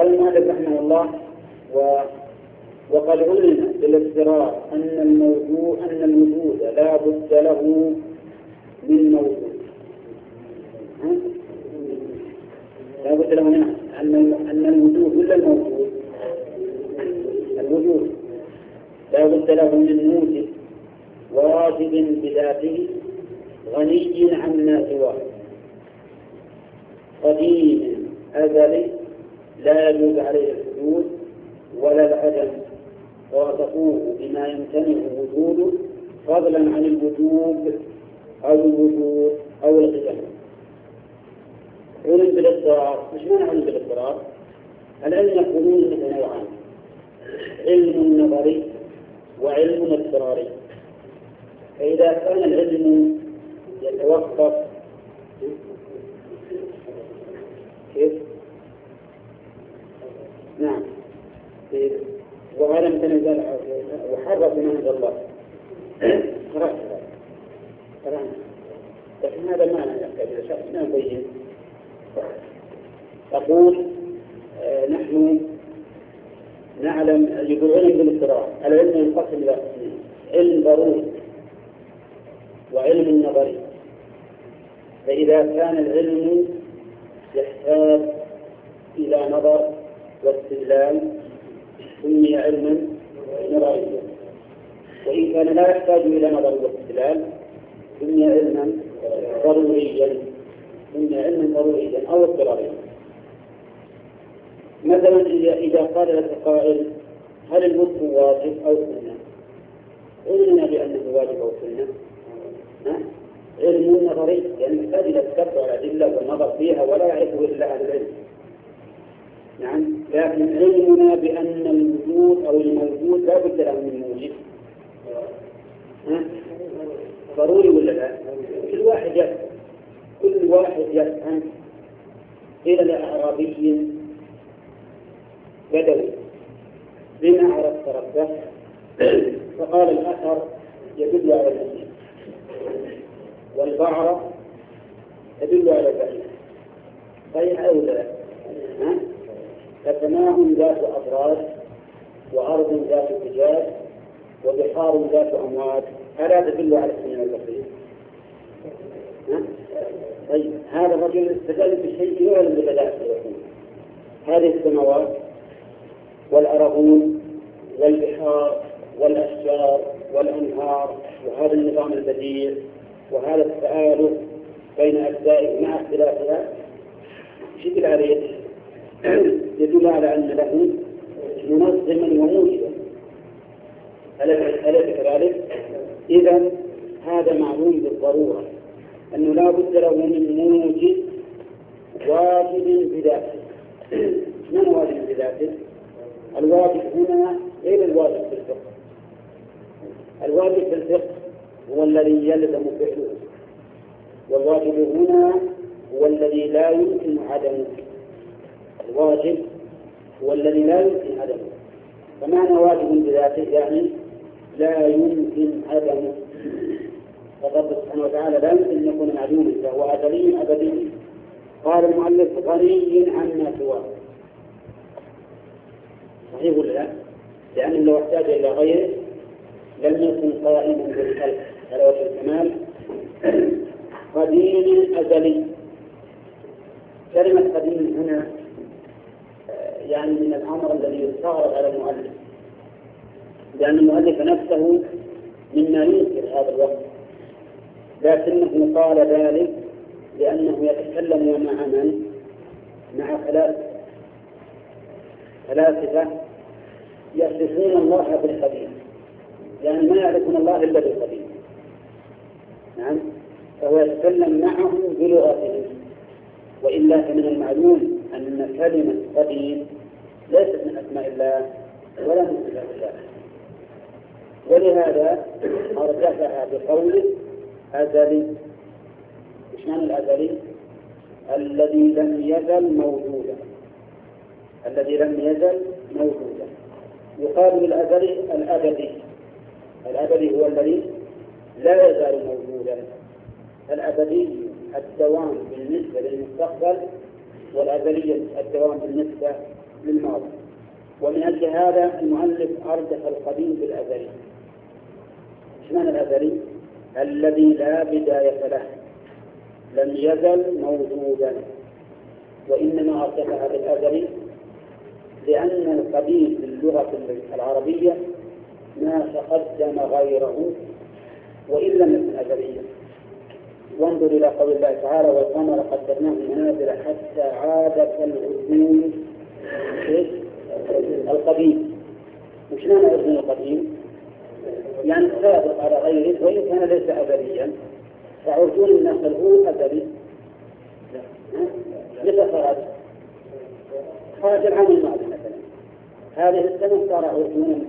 قال المؤلف رحمه الله وقد علم بالاضطرار أن الوجود لا بد له من موجود. لا بد له من أن الوجود ولا الموجود؟ الوجود لا بد له من موجب واجب بذاته غني عما سواه قديم أزلي لا يجوز عليه الحدود ولا العدم ووصفوه بما يمتنع وجوده فضلا عن الوجوب أو الوجود أو القدم. علم بالاضطرار. مش معنى علم بالاضطرار؟ العلم يقولون انه نوعان: علم نظري وعلم اضطراري. فإذا كان العلم يتوقف كيف؟ نعم، وعلم تنزل وحرف منهج الله قرأنا، لكن هذا معنى ما نبين. تقول نحن نعلم يقول علم بالاضطرار. العلم ينقسم إلى قسمين: علم ضروري وعلم نظري. فإذا كان العلم يحتاج إلى نظر واستدلال سمي علما نظريا، وإن كان لا يحتاج إلى نظر واستدلال سمي علما ضروريا أو اضطراريا. مثلا إذا قال لك قائل: هل الوضوء واجب أو سنة؟ علمنا بأنه واجب أو سنة علم نظري، يعني يحتاج إلى التتبع والأدلة والنظر فيها ولا يعرفه إلا أهل العلم. نعم، لكن علمنا بأن الوجود أو الموجود لا بد له من موجب ضروري ولا لا؟ كل واحد يفهم. قيل لأعرابي بدوي: بما عرفت ربك؟ فقال: الأثر يدل على الإنسان، والبعرة تدل على البعير. صحيح أو لا؟ فسماء ذات أبراج، وأرض ذات فجاج، وبحار ذات أمواج، ألا تدل على السماء والبحر؟ طيب، هذا الرجل استدل بشيء يعلم بدلالته. هذه السماوات والأرضون والبحار والأشجار والأنهار، وهذا النظام البديع، وهذا التآلف بين أجزائه مع اختلافها شكل عليه يدل على أن له منظما وموجبا. أليس كذلك؟ إذن هذا معلوم بالضرورة أنه لا بد له من موجب واجب بذاته. من واجب بذاته؟ الواجب هنا غير الواجب في الفقه. الواجب في الفقه هو الذي يلزم فعله، والواجب هنا هو الذي لا يمكن عدمه. الواجب هو الذي لا يمكن عدمه. فمعنى واجب بذاته يعني لا يمكن عدمه. فالرب سبحانه وتعالى لا يمكن أن يكون معدوما، فهو أزلي أبدي. قال المؤلف: غني عما سواه. صحيح ولا لا؟ لأنه لو احتاج إلى غيره لم يكن قائما بالخلق على وجه الكمال. قديم أزلي. كلمة قديم هنا يعني من الأمر الذي يستغرب على المؤلف، لأن المؤلف نفسه مما ينكر هذا الوقت، لكنه قال ذلك لأنه يتكلم مع من؟ مع فلاسفة يصفون الله بالقديم، لأن ما يعرفون الله إلا بالقديم. نعم، فهو يتكلم معهم بلغتهم. وإلا فمن المعلوم أن كلمة قديم ليست من أسماء الله ولا من صفات الله، ولهذا أرجحها بقوله أزلي. إيش معنى الأزلي؟ الذي لم يزل موجودا. الذي لم يزل موجودا. يقال بالأزلي الأبدي. الأبدي هو الذي لا يزال موجودا. الأبدي الدوام بالنسبة للمستقبل، والأزلية الدوام بالنسبة للماضي. ومن أجل هذا المؤلف أردف القديم بالأزلي. إيش معنى الأزلي؟ الذي لا بداية له، لم يزل موجودا. وإنما أردفها بالأزلي لأن القديم في اللغة العربية ما تقدم غيره وإن لم يكن أزليا. وانظر إلى قول الله تعالى: والقمر قدرناه منازل حتى عاد كالعرجون القديم. وش معنى العرجون القديم؟ يعني سابق على غيره وإن كان ليس أزليا. فعرجون النخل هو أزلي. متى خرج العام الماضي مثلا، هذه السنة صار عرجونا.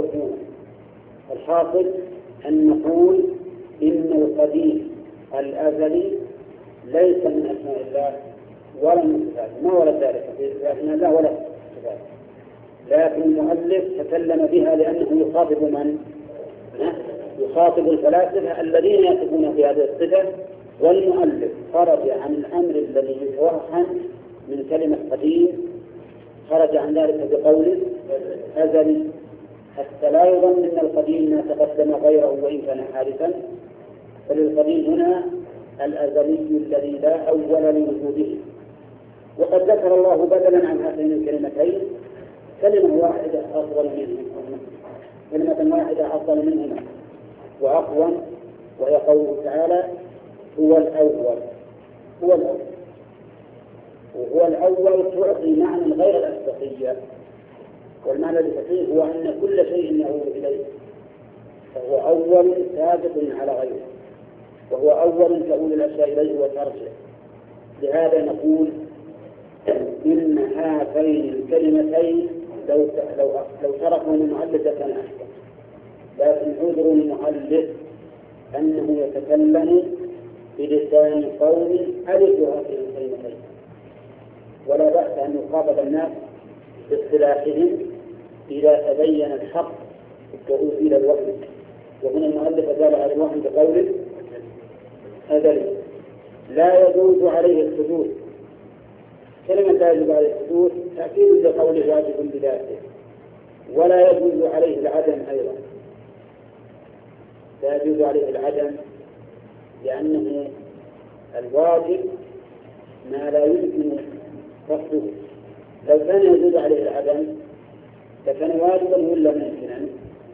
الحاصل أن نقول إن القديم الأزلي ليس من أسماء الله ولا من صفاته، ما ورد ذلك في أسماء الله ولا صفاته، لكن المؤلف تكلم بها لأنه يخاطب من؟ يخاطب الفلاسفة الذين يصفون في هذه الصفة. والمؤلف خرج عن الأمر الذي يتوهم من كلمة قديم، خرج عن ذلك بقوله أزلي، حتى لا يظن أن القديم ما تقدم غيره وإن كان حادثا. فللقديم هنا الأزلي الذي لا أول لوجوده. وقد ذكر الله بدلا عن هاتين الكلمتين كلمة واحدة أفضل منهما وأقوى، وهي قوله تعالى: هو الأول. وهو الأول تعطي معنى غير الأسبقية، والمعنى الصحيح هو أن كل شيء يعود إليه، فهو أول سابق على غيره، وهو أول تؤول الأشياء إليه وترجع. لهذا نقول إن هاتين الكلمتين لو تركوا المؤلف كان أحسن، لكن عذر المؤلف أنه يتكلم بلسان قوم ألفوا هذه الكلمتين، ولا بأس أن يخاطب الناس باصطلاحهم إذا تبين الحق وأزيل الوهم. وهنا المؤلف أزال على الوهم بقوله أزلي لا يجوز عليه الحدوث. كلمة لا يجوز عليه الحدوث تأكيد لقوله واجب بذاته، ولا يجوز عليه العدم أيضا. لا يجوز عليه العدم لأنه الواجب ما لا يمكن رفضه. لو كان يجوز عليه العدم لكان واجبا ولا ممكنا؟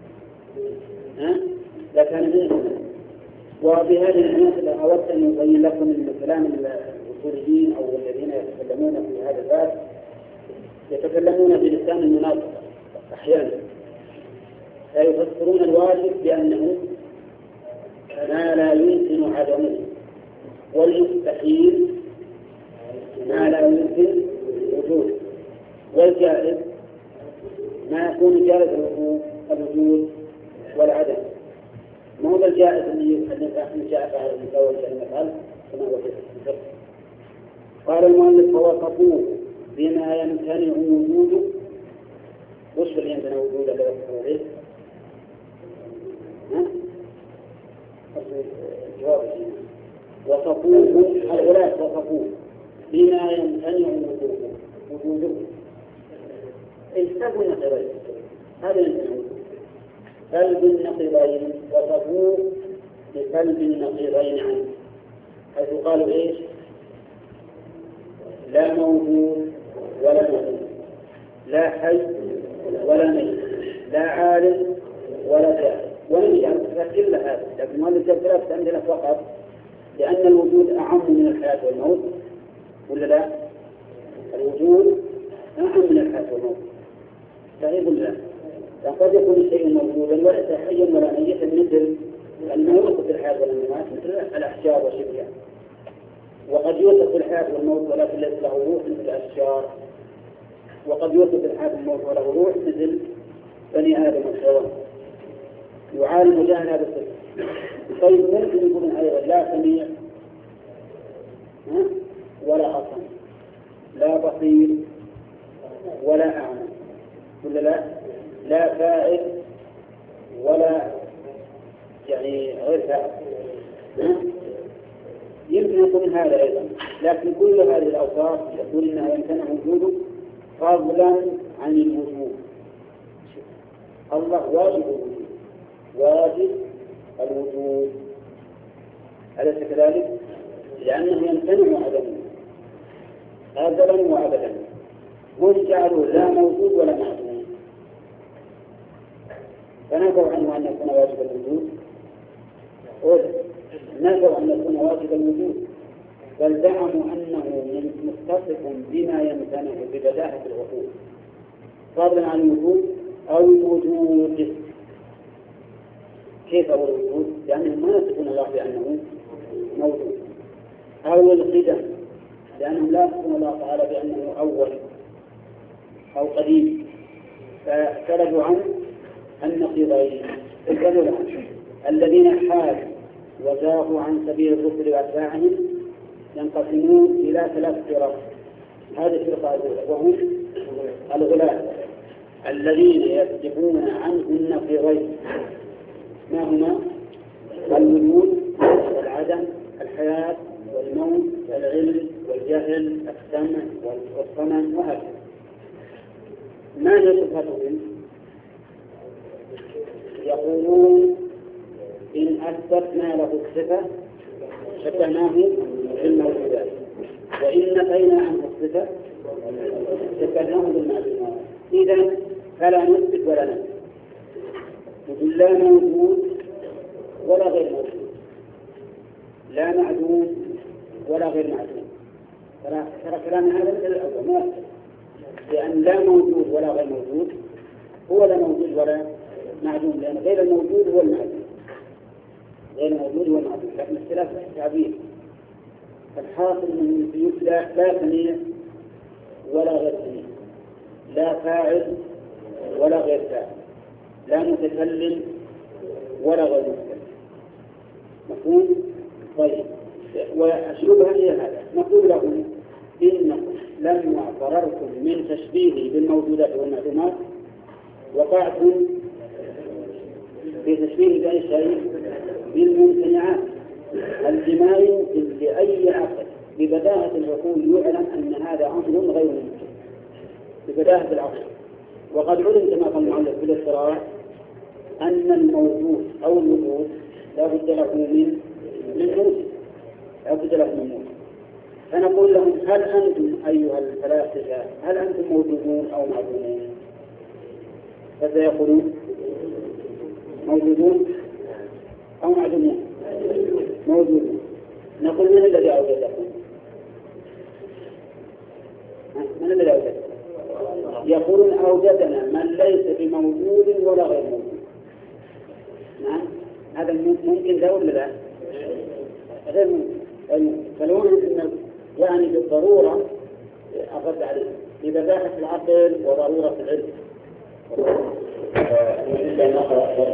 لكان ممكنا. وبهذه المناسبة أردت أن أبين لكم من كلام الأصوليين أو الذين يتكلمون في هذا الباب يتكلمون بلسان المناطق أحيانا، لا يفسرون الواجب بأنه ما لا يمكن عدمه، والمستحيل ما لا يمكن وجوده، والجائز ما يكون جائز الوجود والعدم. ما هو الجائز اللي جاء فعل المساوي كلمة كما هو في الفقه. قال المؤلف: فوصفوه بما يمتنع وجوده. وش اللي يمتنع وجوده لو يذكر عليه؟ وصفوه الغلاة وصفوه بما يمتنع وجوده. اجتبوا النقيضين، هذا يمتنع وجوده. قلب النقيضين وصفوه بقلب النقيضين عنه، حيث قالوا ايش؟ لا موجود ولا موجود، لا حي ولا ميت، لا عالم ولا جاهل. ولم يجعل كل هذا، لكن هذه الثلاثة عندنا فقط لأن الوجود أعم من الحياة والموت، ولا لا؟ الوجود أعم من الحياة والموت، صحيح ولا لا؟ قد يكون الشيء موجودا وليس حيا ولا ميتا، مثل أنه يوصف الحياة والموت مثل الأحجار وشبهها، وقد يوصف الحياة والموت ولكن ليس له روح مثل الأشجار، وقد يوصف الحياة والموت وله روح مثل بني آدم والحيوان. يعالج جهلنا بالصدق. طيب ممكن يكون أيضا لا سميع ولا أصم، لا بصير ولا أعمى، ولا لا؟ لا فاعل ولا يعني غير فاعل. يمكن يكون هذا أيضا، لكن كل هذه الأوصاف يقول إنها يمتنع وجوده فضلا عن الوجوب. الله واجب الوجود، واجب الوجود، أليس كذلك؟ لأنه يمتنع عدمه أزلا وأبدا. هم جعلوا لا موجود ولا معدوم، فنفوا عنه أن يكون واجب الوجود، نفوا أن يكون واجب الوجود، بل زعموا أنه متصف بما يمتنع ببداهة العقول، فضلا عن الوجود أو الوجود. كيف أو الوجود؟ لأنهم ما يصفون الله بأنه موجود، أو القدم، لأنهم لا يصفون الله تعالى بأنه أول أو قديم، فاعترضوا عن النقيضين. الذين حالوا وزاغوا عن سبيل الرسل وأتباعهم ينقسمون إلى 3 فرق. هذه الفرقة الأولى وهم الغلاة الذين يصدقون عنه النقيضين، ما هما؟ الوجود والعدم، الحياة والموت، العلم والجهل، السمع والصمم، وهكذا. ما هي صفتهم؟ يقولون إن أثبتنا له الصفة شبهناه بالموجودات، وإن نفينا عنه الصفة شبهناه بالمعدومات. إذن فلا نثبت ولا نثبت، نقول لا موجود ولا غير موجود، لا معدوم ولا غير معدوم. ترى كلام هذا مثل الأول، لأن لا موجود ولا غير موجود هو لا موجود ولا معدوم، لأن غير الموجود هو المعدوم، غير الموجود هو المعدوم، لكن اختلاف التعبير. فالحاصل من البيوت لا ثنية ولا غير ثنية، لا فاعل ولا غير فاعل، لا متكلم ولا غير متكلم. مفهوم؟ طيب، وأشربها هي هذا. نقول لهم إنكم لما فررتم من تشبيهه بالموجودات والمعدومات وقعتم في تشبيه بأي شيء؟ بالممتنعات، التي ما يمكن لأي عقل ببداهة العقول يعلم أن هذا أمر غير ممكن ببداهة العقل. وقد علم كما قال المؤلف بالاضطرار أن الموجود أو الوجود لا بد له من موجود، لا بد له من موجود. فنقول لهم هل أنتم أيها الفلاسفة هل أنتم موجودون أو معدومون؟ فسيقولون موجودون أو معدومون؟ موجودون. نقول من الذي أوجدكم؟ من الذي أوجدكم؟ يقولون أوجدنا من ليس بموجود ولا غير موجود. نعم، هذا ممكن ذا ولا لا؟ غير ممكن. فلو يعني بالضرورة أخذ عليه ببداهة العقل وضرورة العلم.